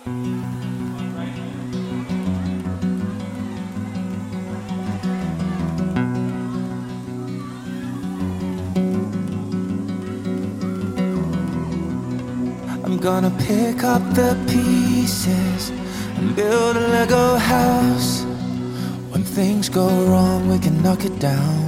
I'm gonna pick up the pieces and build a Lego house. When things go wrong, we can knock it down.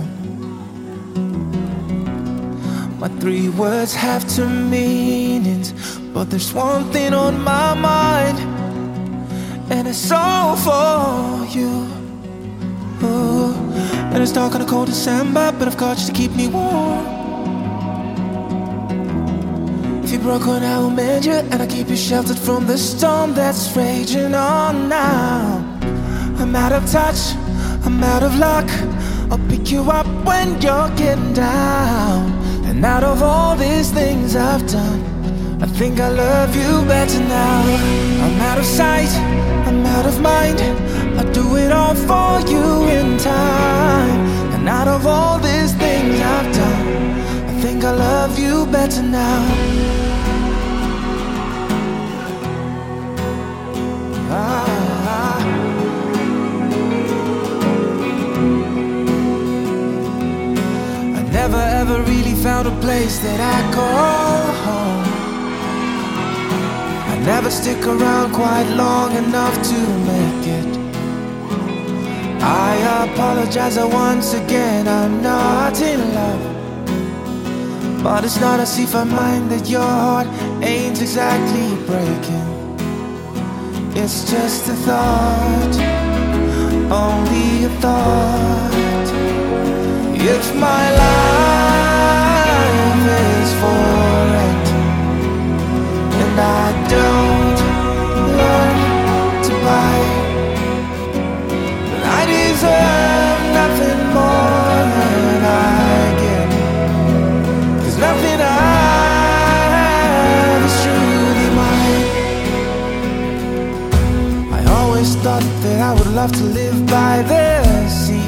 My 3 words have 2 meanings, but there's one thing on my mind, and it's all for you. Ooh. And it's dark on a cold December, but I've got you to keep me warm. If you're broken, I will mend you, and I'll keep you sheltered from the storm that's raging on now. I'm out of touch, I'm out of luck. I'll pick you up when you're getting down. And out of all these things I've done, I think I love you better now. I'm out of sight, I'm out of mind. I'll do it all for you in time. And out of all these things I've done, I think I love you better now. I never ever really found a place that I call home. I never stick around quite long enough to make it. I apologize once again, I'm not in love. But it's not as if I mind that your heart ain't exactly breaking. It's just a thought, only a thought. If my life is for rent and I don't learn to buy, then I deserve nothing more than I get. 'Cause nothing I have is truly mine. Thought that I would love to live by the sea,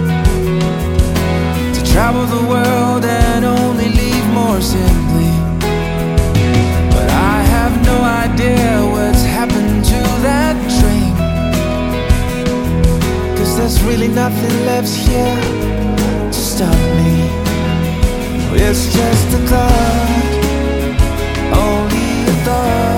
to travel the world and only leave more simply. But I have no idea what's happened to that dream, 'cause there's really nothing left here to stop me. It's just a thought, only a thought.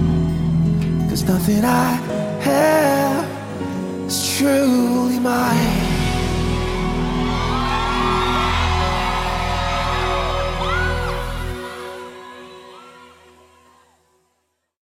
Nothing I have is truly mine.